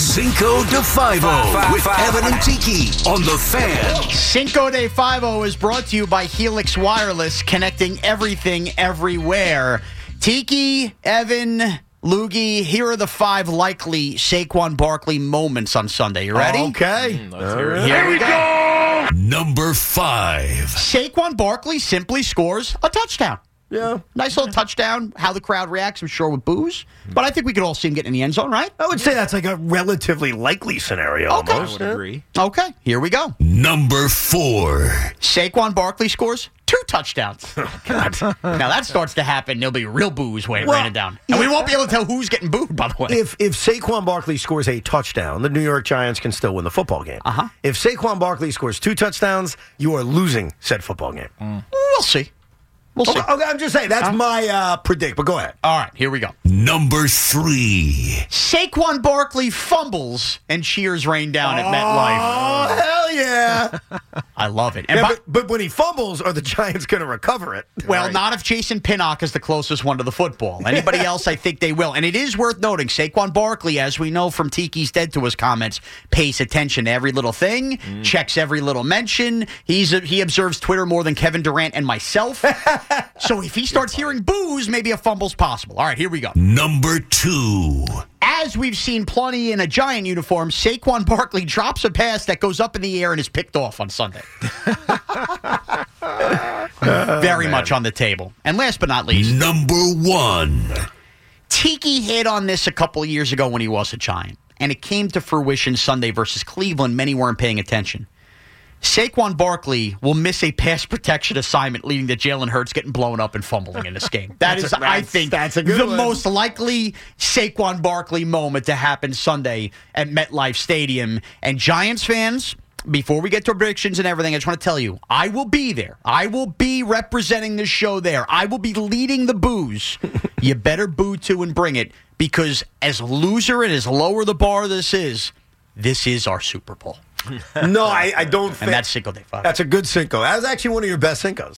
Cinco de Five-O with Evan and Tiki on The Fan. Cinco de Five-O is brought to you by Helix Wireless, connecting everything everywhere. Tiki, Evan, Loogie, here are the 5 likely Saquon Barkley moments on Sunday. You ready? Okay. Let's hear it. Here we go. Number 5. Saquon Barkley simply scores a touchdown. Yeah. Nice little touchdown. How the crowd reacts, I'm sure, with boos. But I think we could all see him getting in the end zone, right? I would say that's like a relatively likely scenario Okay. almost. I would agree. Okay, here we go. Number 4. Saquon Barkley scores 2 touchdowns. Now that starts to happen. There'll be real boos when it ran it down. And we won't be able to tell who's getting booed, by the way. If Saquon Barkley scores a touchdown, the New York Giants can still win the football game. Uh-huh. If Saquon Barkley scores 2 touchdowns, you are losing said football game. We'll see. We'll see. Okay, I'm just saying, that's my predict, but go ahead. All right, here we go. Number 3. Saquon Barkley fumbles and cheers rain down at MetLife. Oh, hell yeah. I love it. And Yeah, but when he fumbles, are the Giants going to recover it? well, not if Jason Pinnock is the closest one to the football. Anybody else, I think they will. And it is worth noting, Saquon Barkley, as we know from Tiki's Dead to His comments, pays attention to every little thing, checks every little mention. He observes Twitter more than Kevin Durant and myself. So if he starts hearing boos, maybe a fumble's possible. All right, here we go. Number 2. As we've seen plenty in a Giant uniform, Saquon Barkley drops a pass that goes up in the air and is picked off on Sunday. Very much on the table. And last but not least, Number 1. Tiki hit on this a couple of years ago when he was a Giant, and it came to fruition Sunday versus Cleveland. Many weren't paying attention. Saquon Barkley will miss a pass protection assignment, leading to Jalen Hurts getting blown up and fumbling in this game. I think, that's a good the one. most likely Saquon Barkley moment to happen Sunday at MetLife Stadium. And Giants fans, before we get to predictions and everything, I just want to tell you, I will be there. I will be representing this show there. I will be leading the boos. You better boo too and bring it, because as loser and as lower the bar this is our Super Bowl. No, I don't think. And that's Cinco de Five. That's a good Cinco. That was actually one of your best Cincos.